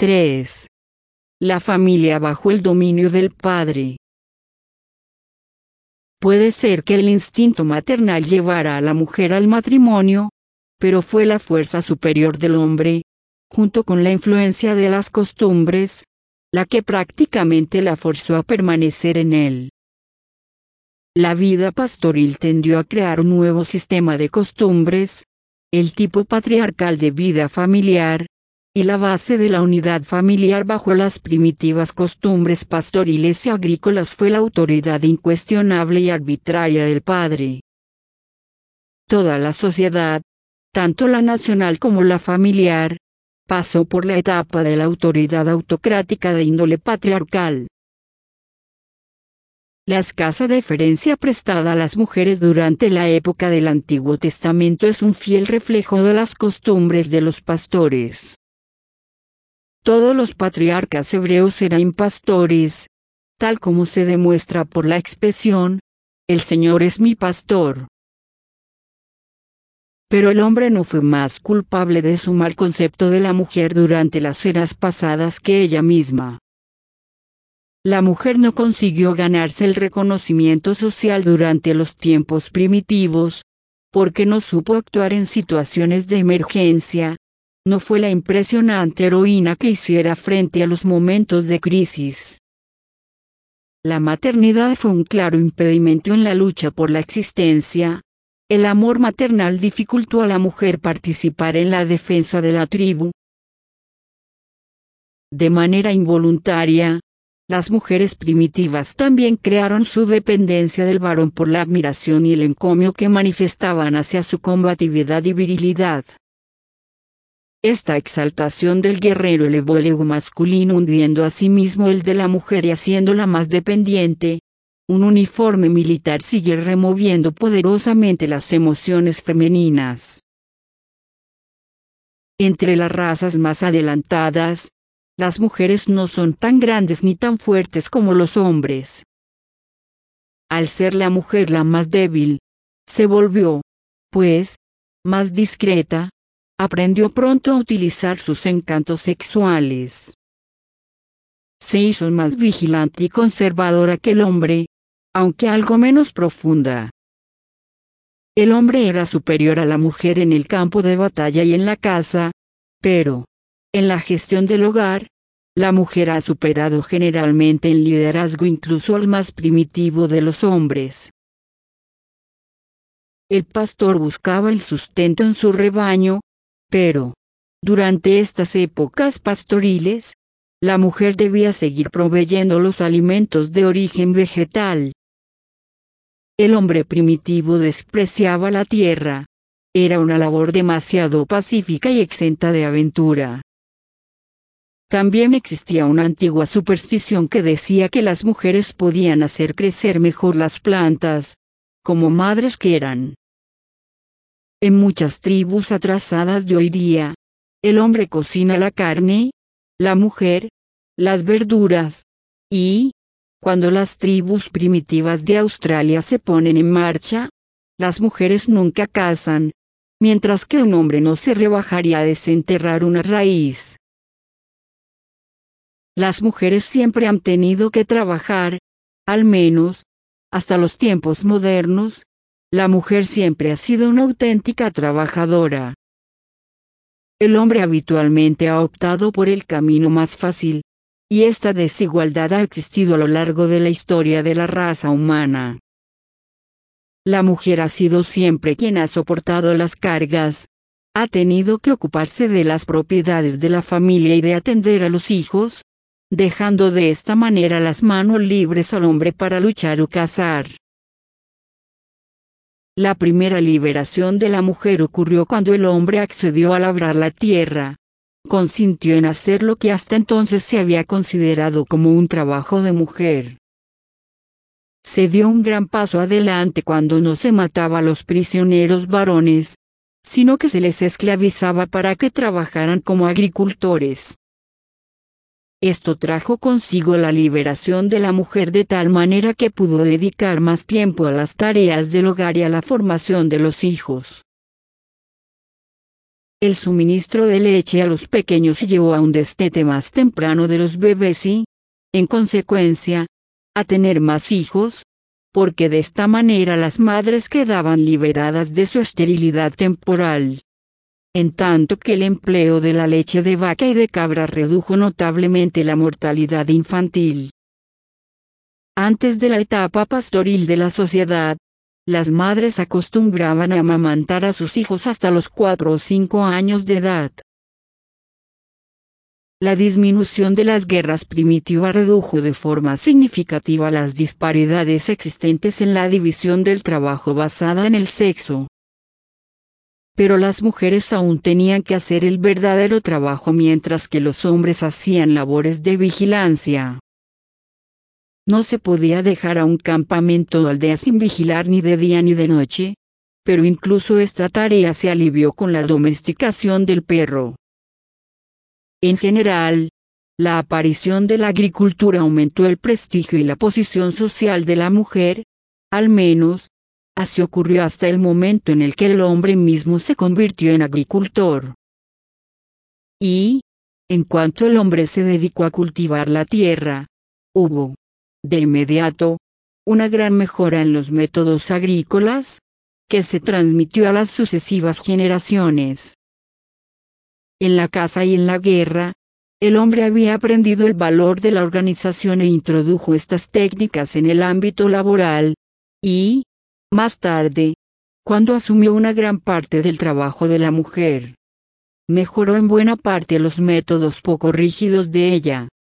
3. La familia bajo el dominio del padre. Puede ser que el instinto maternal llevara a la mujer al matrimonio, pero fue la fuerza superior del hombre, junto con la influencia de las costumbres, la que prácticamente la forzó a permanecer en él. La vida pastoril tendió a crear un nuevo sistema de costumbres, el tipo patriarcal de vida familiar, y la base de la unidad familiar bajo las primitivas costumbres pastoriles y agrícolas fue la autoridad incuestionable y arbitraria del padre. Toda la sociedad, tanto la nacional como la familiar, pasó por la etapa de la autoridad autocrática de índole patriarcal. La escasa deferencia prestada a las mujeres durante la época del Antiguo Testamento es un fiel reflejo de las costumbres de los pastores. Todos los patriarcas hebreos eran pastores, tal como se demuestra por la expresión, "El Señor es mi pastor". Pero el hombre no fue más culpable de su mal concepto de la mujer durante las eras pasadas que ella misma. La mujer no consiguió ganarse el reconocimiento social durante los tiempos primitivos, porque no supo actuar en situaciones de emergencia. No fue la impresionante heroína que hiciera frente a los momentos de crisis. La maternidad fue un claro impedimento en la lucha por la existencia. El amor maternal dificultó a la mujer participar en la defensa de la tribu. De manera involuntaria, las mujeres primitivas también crearon su dependencia del varón por la admiración y el encomio que manifestaban hacia su combatividad y virilidad. Esta exaltación del guerrero elevó el ego masculino hundiendo asimismo el de la mujer y haciéndola más dependiente. Un uniforme militar sigue removiendo poderosamente las emociones femeninas. Entre las razas más adelantadas, las mujeres no son tan grandes ni tan fuertes como los hombres. Al ser la mujer la más débil, se volvió, pues, más discreta. Aprendió pronto a utilizar sus encantos sexuales. Se hizo más vigilante y conservadora que el hombre, aunque algo menos profunda. El hombre era superior a la mujer en el campo de batalla y en la casa, pero, en la gestión del hogar, la mujer ha superado generalmente en liderazgo incluso al más primitivo de los hombres. El pastor buscaba el sustento en su rebaño, pero, durante estas épocas pastoriles, la mujer debía seguir proveyendo los alimentos de origen vegetal. El hombre primitivo despreciaba la tierra. Era una labor demasiado pacífica y exenta de aventura. También existía una antigua superstición que decía que las mujeres podían hacer crecer mejor las plantas, como madres que eran. En muchas tribus atrasadas de hoy día, el hombre cocina la carne, la mujer, las verduras, y, cuando las tribus primitivas de Australia se ponen en marcha, las mujeres nunca cazan, mientras que un hombre no se rebajaría a desenterrar una raíz. Las mujeres siempre han tenido que trabajar, al menos, hasta los tiempos modernos. La mujer siempre ha sido una auténtica trabajadora. El hombre habitualmente ha optado por el camino más fácil, y esta desigualdad ha existido a lo largo de la historia de la raza humana. La mujer ha sido siempre quien ha soportado las cargas, ha tenido que ocuparse de las propiedades de la familia y de atender a los hijos, dejando de esta manera las manos libres al hombre para luchar o cazar. La primera liberación de la mujer ocurrió cuando el hombre accedió a labrar la tierra. Consintió en hacer lo que hasta entonces se había considerado como un trabajo de mujer. Se dio un gran paso adelante cuando no se mataba a los prisioneros varones, sino que se les esclavizaba para que trabajaran como agricultores. Esto trajo consigo la liberación de la mujer de tal manera que pudo dedicar más tiempo a las tareas del hogar y a la formación de los hijos. el suministro de leche a los pequeños llevó a un destete más temprano de los bebés y, en consecuencia, a tener más hijos, porque de esta manera las madres quedaban liberadas de su esterilidad temporal. En tanto que el empleo de la leche de vaca y de cabra redujo notablemente la mortalidad infantil. Antes de la etapa pastoril de la sociedad, las madres acostumbraban a amamantar a sus hijos hasta los 4 o 5 años de edad. La disminución de las guerras primitivas redujo de forma significativa las disparidades existentes en la división del trabajo basada en el sexo. Pero las mujeres aún tenían que hacer el verdadero trabajo mientras que los hombres hacían labores de vigilancia. No se podía dejar a un campamento o aldea sin vigilar ni de día ni de noche, pero incluso esta tarea se alivió con la domesticación del perro. En general, la aparición de la agricultura aumentó el prestigio y la posición social de la mujer, al menos, así ocurrió hasta el momento en el que el hombre mismo se convirtió en agricultor. Y, en cuanto el hombre se dedicó a cultivar la tierra, hubo, de inmediato, una gran mejora en los métodos agrícolas, que se transmitió a las sucesivas generaciones. En la caza y en la guerra, el hombre había aprendido el valor de la organización e introdujo estas técnicas en el ámbito laboral, y, más tarde, cuando asumió una gran parte del trabajo de la mujer, mejoró en buena parte los métodos poco rígidos de ella.